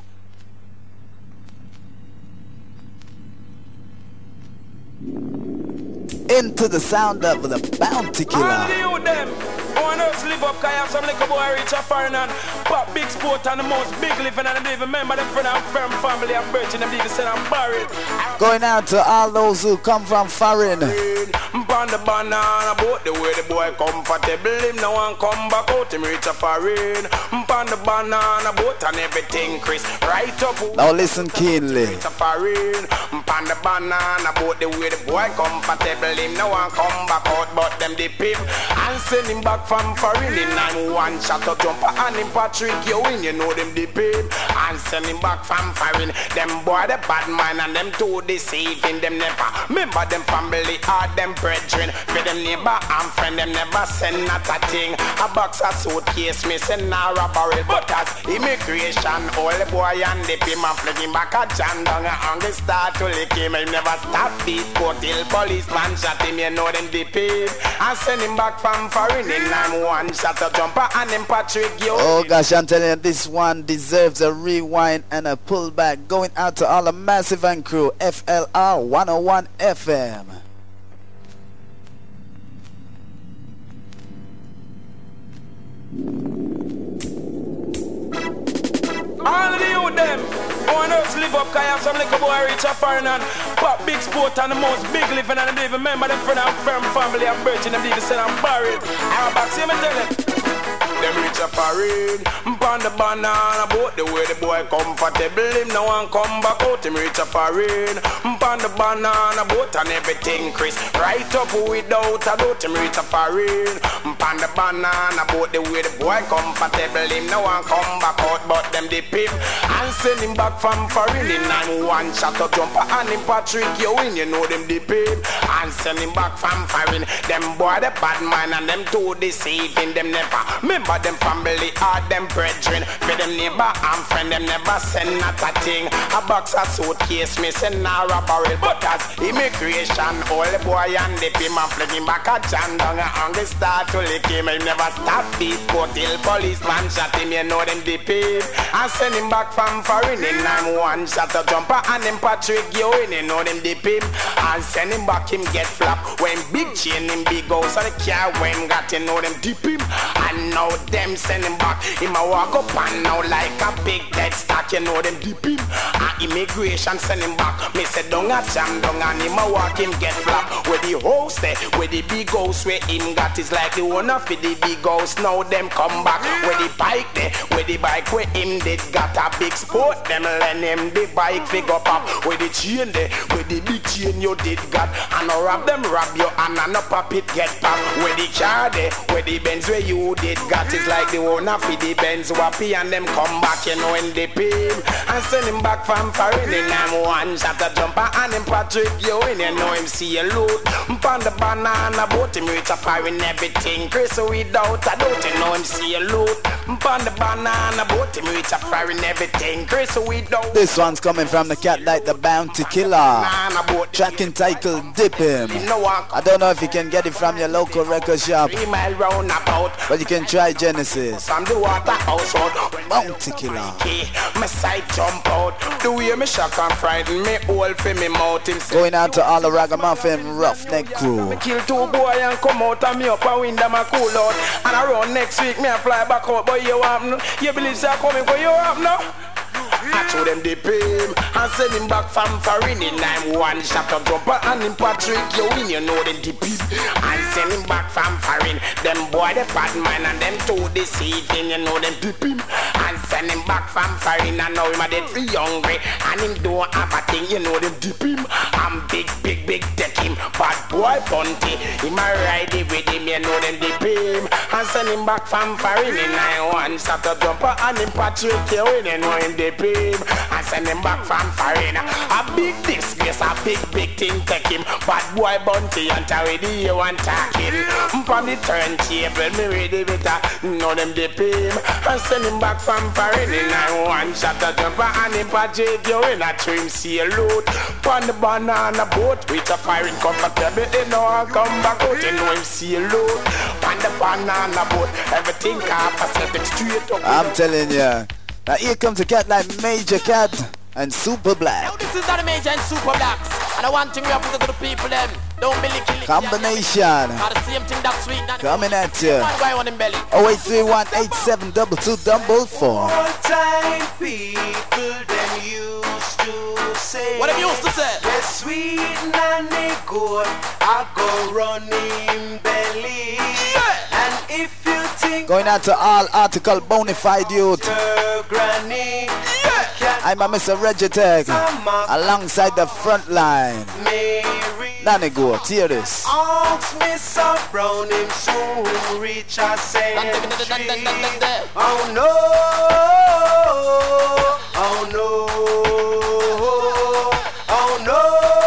into the sound of the Bounty Killer. On earth live up, cause I have some little boy reach a foreign and pop big sport and the most big living and I believe remember them friend and firm family and virgin and believe said I'm buried. Going out to all those who come from foreign. On the banana boat, the way the boy comfortable, him no one come back out, him reach a foreign. On the banana boat and everything Chris right up. Now listen keenly. Reach a foreign. On the banana boat, the way the boy comfortable, him no one come back out, but them dip him and send him back from foreign. In nine one shot a jumper and him Patrick you win, you know them dip him and send him back from foreign. Them boy the bad man and them too deceiving, them never remember them family or them brethren. For them neighbor and friend, them never send not a thing. A box a suitcase, me send a robbery. But as immigration, all the boy and the him and fling him back a jam down and they start to lick him. He never stop beat court till policeman shot him, you know them dip him and send him back from foreign. In nine one shot a jumper and him Patrick you. Oh gosh, I'm telling you, this one deserves a rewind and a pullback. Going out to all the Massive and Crew, F L R one oh one F M. All of you them on earth live up, cause I have some little boy reach a foreign and pop big sport and the most big living and I believe remember them friend and firm family and virgin and believe said I'm buried. I'm back, see me tell it. them reach a foreign. Upon the banana boat, the way the boy comfortable, him no one come back out, him reach a foreign. Upon the banana boat and everything Chris, right up without a doubt, him reach a foreign. Upon the banana boat, the way the boy comfortable, him no one come back out, but them dip him and send him back from foreign. In nine one shot a jumper and him Patrick, you win, you know them dip him and send him back from foreign. Them boy the bad man and them too deceiving, them never remember them family or them brethren. For them neighbor and friend, them never send not a thing. A box of suitcase, me send a barrel. But as immigration, all the boy and the him and fling him back a jam down and they start to lick him. He never stop beat, but till policeman shot him, you know them dip him and send him back from foreign. In nine one shot a jumper and him Patrick, you in, you know them dip him and send him back, him get flap. When big chain him big house and the car when got, you know them dip him and now them send him back. Him a walk up and now like a big dead stock, you know them dip him and immigration send him back. Me say don't a jam down and him a walk, him get flap. Where the house there, where the big house where him got is like the owner for the big house. Now them come back. Where the bike there, where the bike where him did got a big sport. Them lend him the bike figure pop. Where the chain there, where the big chain you did got. And no rob them rob you and no pop it get pop. Where the car there, where the Benz where you did got is like the owner for the Benz wappy and them come back, you know, in the pin and send him back from foreign. And I'm one shot a jumper and him Patrick, you in, you know him see a loot. Upon the banana boat, him reach a foreign everything. Chris without a doubt, you know him see a loot. Upon the banana boat, him reach a foreign everything. Chris without. This one's coming from the cat like the Bounty Killer. Track entitled Dip Him. I don't know if you can get it from your local record shop, but you can try Genesis. From the water house out, Bounty Killer. My side jump out. The way me shock and frighten me all for me mouth. Him going out to all the ragamuffin roughneck crew. Me kill two boy and come out and me up a window my cool out. And around next week me a fly back out. But you have no, you believe say I coming for you have no? I show them the him and send him back from foreign. In nine one shot a jumper and him Patrick, you win, you know them dip him and send him back from foreign. Them boy the bad man and them too deceiving, you know them dip him and send him back from foreign. And now him a dead free hungry and him don't have a thing, you know them dip him and big big big take him. Bad boy bunty, him a ride it with him, you know them dip him and send him back from foreign. In nine one shot a jumper and him Patrick, you win, you know him dip him and send him back from foreign. A big disgrace, a big big thing take him. Bad boy bunty and already you want talking. From the turntable, me ready with a know them dip him and send him back from foreign. In nine one shot a jumper and him Patrick, you in a trim see a load. On the banana boat with a firing comfortable, you know I come back out, you know him see a load. On the banana boat, everything half a step straight up. I'm telling you. Now here comes a cat like Major Cat and Super Black. Now this is not a Major and Super Blacks. And the one thing we have to do to the people them. Don't be licky licky. Combination. Now the same thing that's sweet. Coming at you. oh eight three one eight seven two two double four. All time people them used to say. What them used to say? The sweet nanny good, I go running belly. Yeah. And if you think going out to all article bonafide youth. Granny, yeah. I'm a Mister Regitech alongside the front line. Nanny go, hear this. Ask Mister Brown him soon reach a century. Oh no, oh no, oh no,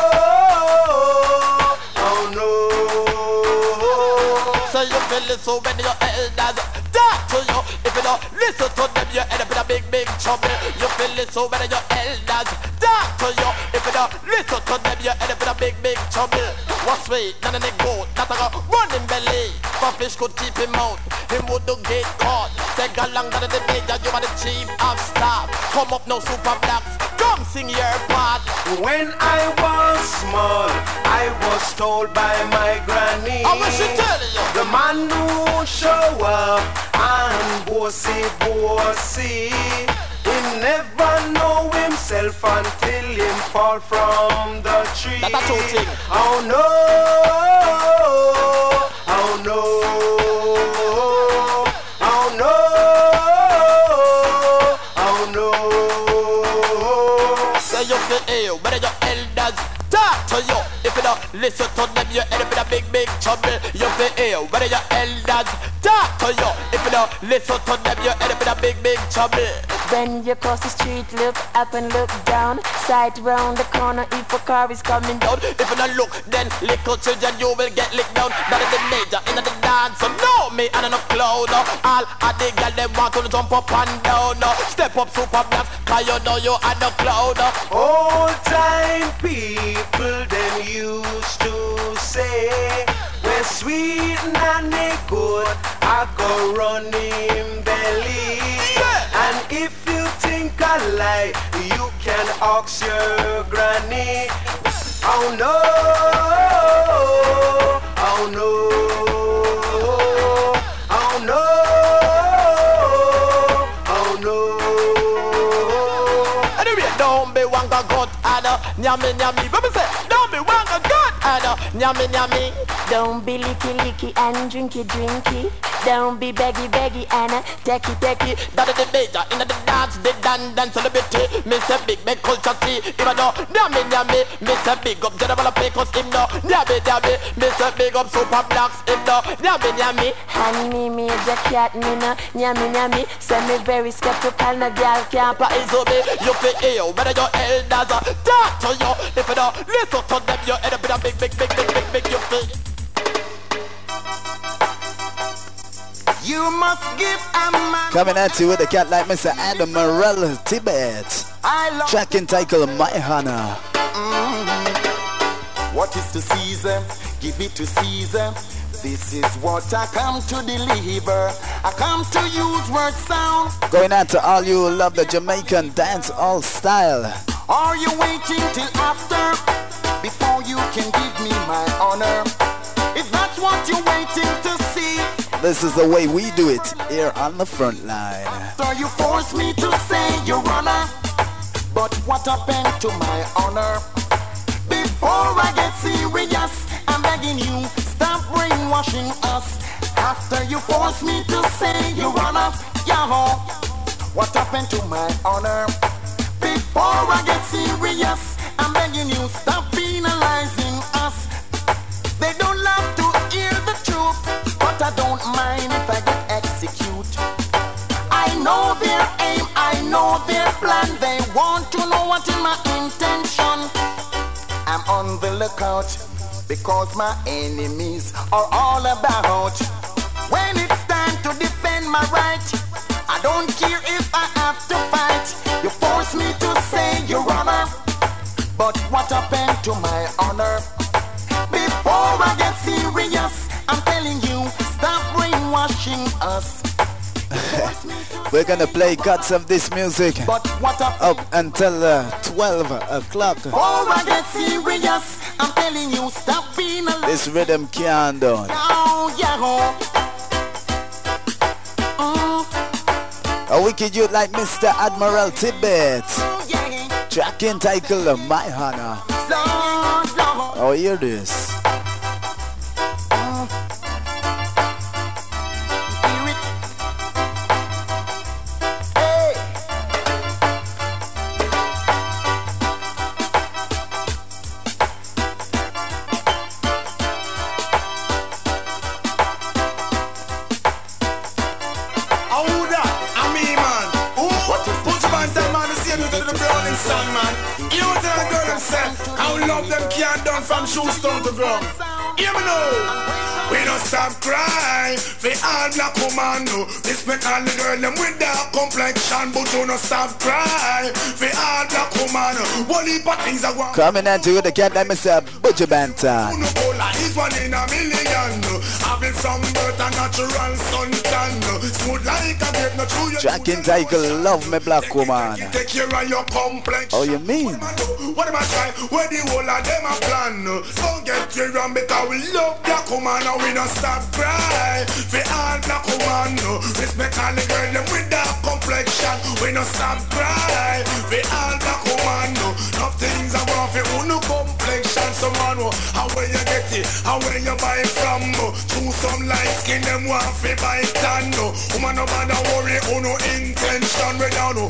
oh no. So you feel it so when your elders talk to you. If you don't listen to them, you end up in a big, big trouble. You feel it so when your elders talk to you. If you don't listen to them, you end up in a big, big trouble. What's sweet, none of the goat, not a go running belly. For fish could keep him out, him would do get caught. Take along to the major, you are the chief of staff. Come up now, Super Blacks, come sing your part. When I was small, I was told by my granny, I wish she tell you, the man who show up and bossy bossy, he never know himself until him fall from the tree. That's a true thing. Oh no, oh no, oh no. hear whether your elders talk to you. If you don't listen to them, you end up in a big, big trouble. You feel hear whether your elders talk to you. If you don't listen to them, you end up in a big, big trouble. When you cross the street, look up and look down. Sight round the corner if a car is coming down. If you don't look, then little children, you will get licked down. That is the major in the dance. So know me and no clown. All of the girls, they want to jump up and down. Step up super black, cause you know you are no clown. Old time people, them used to say, we're sweet and they good, I go running belly. Yeah. And if you think I lie, you can ask your granny. Oh no, oh no, oh no, oh no. Anyway, don't be one got got and uh, nyami nyami. What me say? Don't be one got got and uh, nyami nyami. Don't be licky licky and drinky drinky. Don't be beggy beggy and uh, techie techie. That is the major in the dance, the dan dance celebrity. Mister Big Big culture see. Even though nyami nyami, Mister Big up general pay cause him no nyami nyami. Mister Big up super blacks him no nyami nyami. And me major cat me no nyami nyami. Say me very skeptical, no girl can't But it's me, you feel ill. Whether your elders uh, talk to you. If you don't listen to them, you end up in a big big big big big big you feel. You must give a man. Coming at you with a cat like Mister Adam Morel Tibet. Track entitled My Hannah. Mm-hmm. What is the season? Give it to Caesar. This is what I come to deliver. I come to use word sound. Going out to all you who love the Jamaican dance all style. Are you waiting till after before you can give me my honor? If that's what you're waiting to see, this is the way we do it here on the front line. So you force me to say your honor, but what happened to my honor? Before I get serious, I'm begging you, stop brainwashing us. After you force me to say your honor, yahoo, what happened to my honor? Before I get serious, I'm begging you, stop penalizing us. They don't love to hear the truth, but I don't mind if I get execute. I know their aim, I know their plan. They want to know what is my intention. I'm on the lookout because my enemies are all about. When it's time to defend my right, I don't care if I have to fight. You force me to say your honor, but what happened to my honor? Before I get serious, I'm telling you, stop brainwashing us. We're gonna play cuts of this music But what up until uh, twelve o'clock. Before I get serious, I'm telling you, stop being a This rhythm can't done. Oh, yeah. Mm. A wicked youth like Mister Admiral Tibet. Oh, yeah. Track entitled My Hannah. So, so. Oh, hear this. From shoes down to ground. Hear me now. We don't stop crying for all black woman. No. Respect all the girl them with dark complexion, but you don't stop crying for all black woman. One heap of things I want. Coming at you with the cat like Mister Butcher Banter. He's one in a million. Having from birth a natural suntan. Smooth like a grape, no true. Track entitled Love Me Black Woman. Take care of your complexion. Oh, you mean? What am I trying? Where the whole of them a plan? Don't get you wrong because we love black woman and we don't stop cry. For all black woman, respect all the girl them with that complexion. We don't stop cry. For all black woman, enough things I want for who no complexion. Someone how where you get it, how where you buy from? Choose some light skin them want for buy tan. Woman no bother worry, who no intention. We don't know black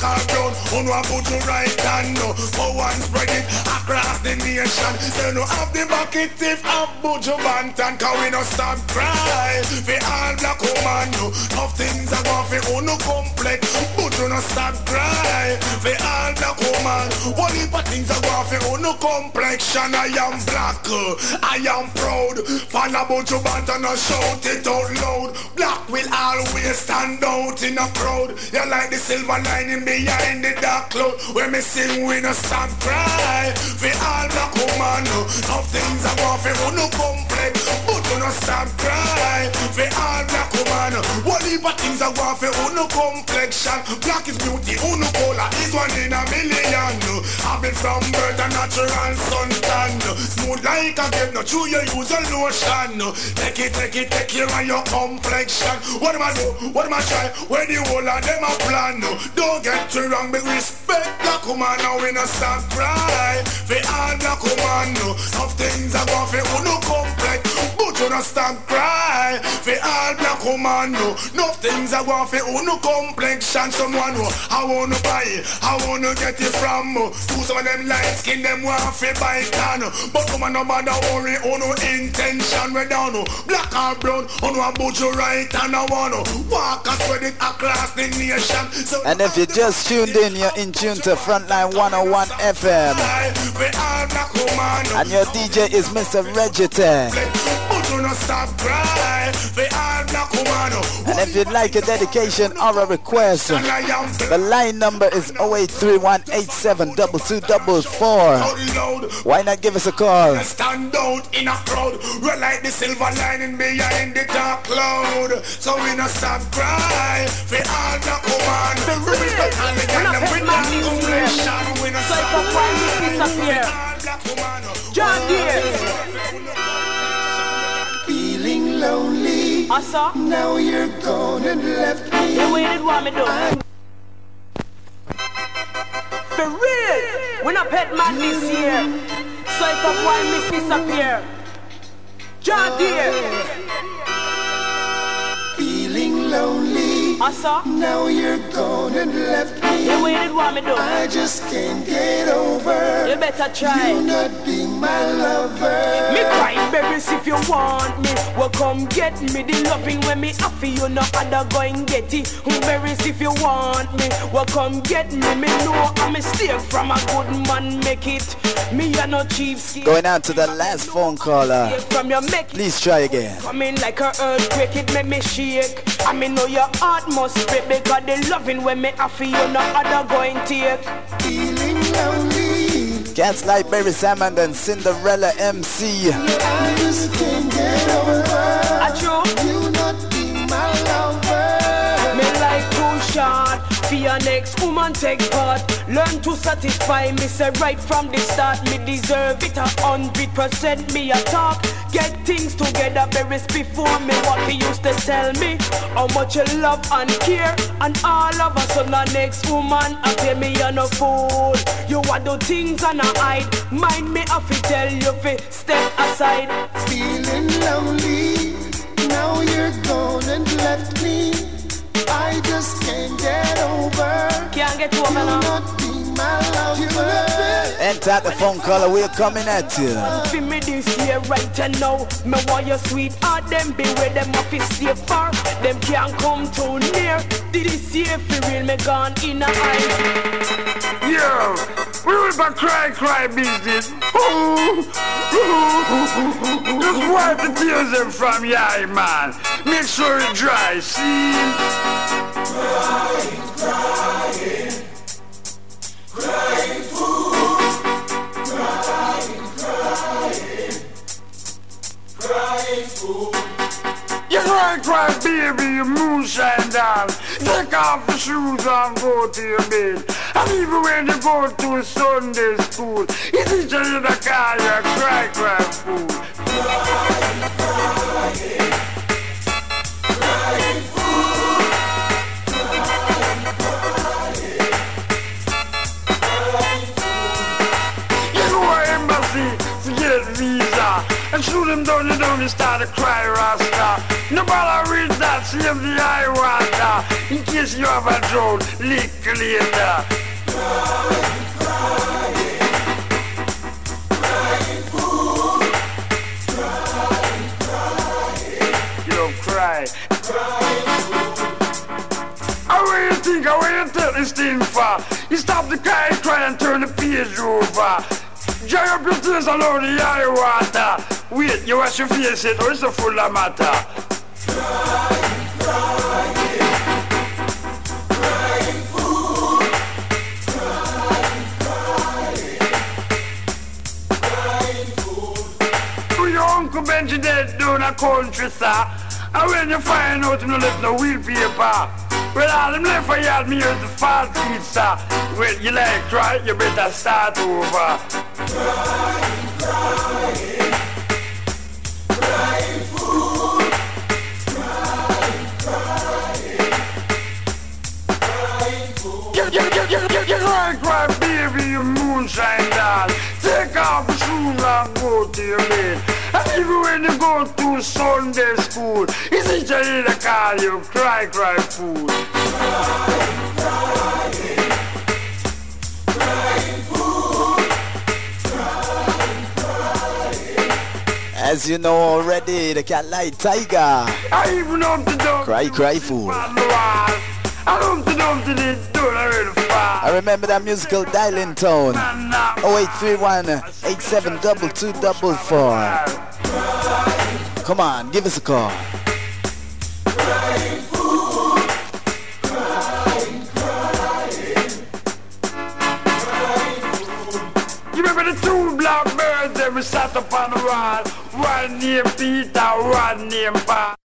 or brown, on one put you right hand. For one spread it across the nation. Say no have the bucket if have Buju Banton, cause we no stop cry. For all black woman, tough things are going for uno complex. Buju no stop cry. For all black woman, one heap of things are going for uno complexion. I am black, I am proud. Follow Buju Banton and shout it out loud. Black will always stand out in a crowd. You like the silver lining behind the dark cloud. When me sing we no stop cry. For all black woman, tough things are going for uno complex. But you no stop cry. For all black woman, one heap of things are going for uno complexion. Black is beauty, uno color is one in a million. I've been from birth a natural suntan. Smooth like a game, not true you use a lotion. Take it, take it, take care of your complexion. What am I do? What am I try? Where the whole of them a plan? Don't get too wrong, but respect black woman. Now we no stop cry. For all black woman, tough things are going for uno complex. But you no stop cry. For all black woman, no things are going for uno complexion. Someone know I wanna buy it, I wanna get it from. Do some of them light skin, them want to buy can. But come on, no bother worry, uno intention we down. Black or brown, uno a Buju right and I wanna walk and spread it across the nation. So and if you just tuned in, you're in tune to Frontline one oh one F M. And your D J is Mister Regitech. And if you'd like a dedication or a request, the line number is oh eight three one eight seven two two four four. Why not give us a call? Stand out in a crowd. We're like the silver lining behind the dark cloud. So we not stop cry. For all the woman, we respect all the girl and we not complexion. We not stop cry. John Deere. Feeling lonely. Asa? Now you're gone and left me. You waited what me do? For real, we not pet man this year. So if a boy miss disappear. John Deere. Feeling lonely. Asa? Now you're gone and left me. You waited what me do? I just can't get over. You better try. You not being my lover. Me crying berries if you want me. Well come get me. The loving when me happy you no other go and get it. Berries if you want me. Well come get me. Me know a mistake from a good man make it. Me a no cheapskate. Going out to the last phone caller. From your make Please try again. Coming like a earthquake, it make me shake. I mean know your heart must break because the loving when me happy you no other going take. Feeling lonely. Cats like Barry Salmon and Cinderella M C. I just can't get over. A true? You not be my lover. Me like too short. For your next woman take part. Learn to satisfy me, say right from the start. Me deserve it a hundred percent. Me a talk. Get things together, berries before me. What he used to tell me, how much you love and care. And all of us on the next woman, I pay me on a fool. You want do things and I hide. Mind me if I tell you fi step aside. Feeling lonely. Now you're gone and left me. I just can't get over. Can't get over now. Not be my lover. Enter the phone caller, we're coming at you. For me this year right and now. Me want your sweetheart, them be where them up is stay far. Them can't come too near. This year for real me gone in a eye. Yo, we will be cry cry business. Ooh, ooh, just wipe the tears them from your eye, man. Make sure it dry, see? Crying, crying, crying fool. Crying, crying, crying fool. You cry, cry, baby, your moonshine down. Take off your shoes and go to your bed. And even when you go to a Sunday school, you teach you in the car, you cry, cry, fool. Crying, crying, crying fool. Crying, crying, crying fool. You go to embassy to get visa. And shoot them down, you know me start to cry, Rasta. Nobody read that, save the eye water. In case you have a drown, lick later. Crying, crying, crying fool. Crying, crying. You don't cry. Crying fool. How will you think, how will you tell this thing for? You stop the cry, cry and turn the page over. Dry up your tears along the eye water. Wait, you wash your face it, or it's a full of matter. Crying, crying, crying fool. Crying, crying, crying fool. To your Uncle Benji dead down a country, sir. And when you find out him no left no wheel paper. Well, all them left for yard, me here's the fault pizza. Well, you like right, you better start over. Crying, crying, crying fool. Crying, crying, crying fool. You, you, you, you, you, you cry, cry, baby, you moonshine doll. Take off your shoes and go to your bed. And even when you go to Sunday school, is it just in the car you cry, cry fool? Crying, crying, crying fool. Crying, crying. As you know already, the cat like tiger. I even up to do Cry, cry fool. I don't to do to the door already far. I remember that musical dialing tone. oh eight three one, eight seven two two four four. Come on, give us a call. Crying fool. Crying, crying, crying fool. You remember the two black birds that we sat up on the wall? One named Peter, one named Paul.